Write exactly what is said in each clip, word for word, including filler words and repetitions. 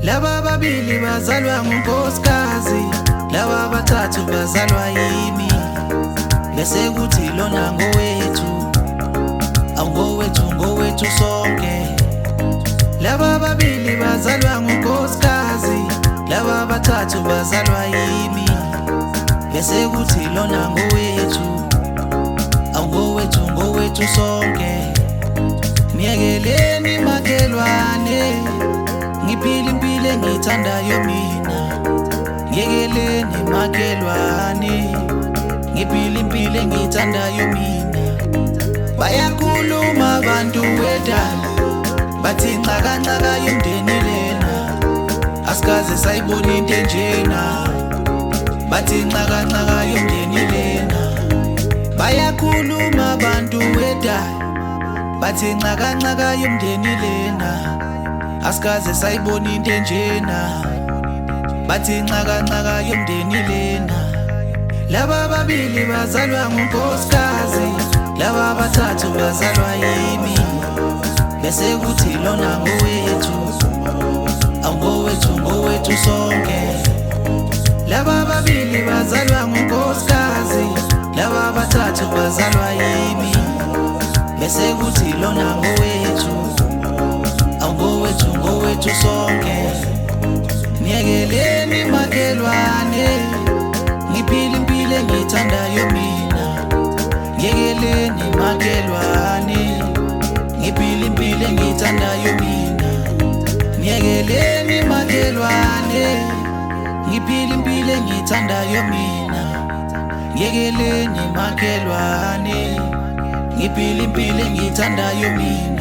Laba babili bazalwa ngunkosikazi, laba bathathu bazalwa yimi. Bese kuthi lona ngowethu, awungowethu ngowethu sonke. Laba babili bazalwa ngunkosikazi, laba bathathu bazalwa yimi. Bese kuthi lona ngowethu, awungowethu ngowethu sonke. Miyekeleni makelwane, ngiphile impilo engiyithandayo mina. Ngiyekeleni makelwane, ngiphile impilo engiyithandayo mina. Bayakhuluma abantu wedala, bathi nxakanxaka yomndeni lena, asikaze sayibona into enjena. Bathi nxakanxaka yomndeni lena. Bayakhuluma abantu wedala, bathi nxakanxaka yomndeni lena, asikaze sayibona into enjena. Bathi nxakanxaka yomndeni lena. Laba babili bazalwa ngunkosikazi, laba bathathu bazalwa yimi. Bese kuthi lona ngowethu, awungowethu ngowethu sonke. Laba babili bazalwa ngunkosikazi, laba bathathu bazalwa yimi. Bese kuthi lona ngowethu, awungowethu ngowethu sonke. Miyekeleni makelwane, ngiphile impilo engiyithandayo mina. Ngiyekeleni makelwane, ngiphile impilo engiyithandayo mina. Miyekeleni makelwane, ngiphile impilo engiyithandayo mina. Ngiyekeleni makelwane, ngiphile impilo engiyithandayo mina.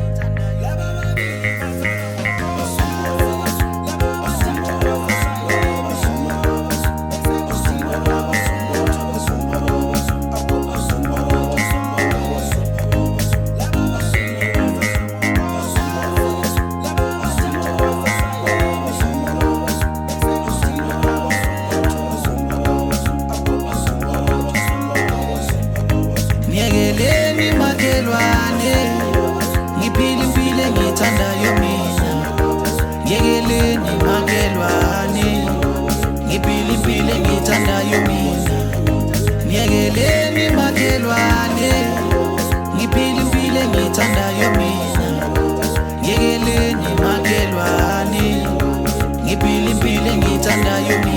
Ngiyekeleni makelwane, ngiphile impilo engiyithandayo mina. Ngiyekeleni makelwane, ngiphile impilo engiyithandayo mina. Ngiyekeleni makelwane, ngiphile impilo engiyithandayo mina. Ngiyekeleni makelwane, ngiphile impilo engiyithandayo mina.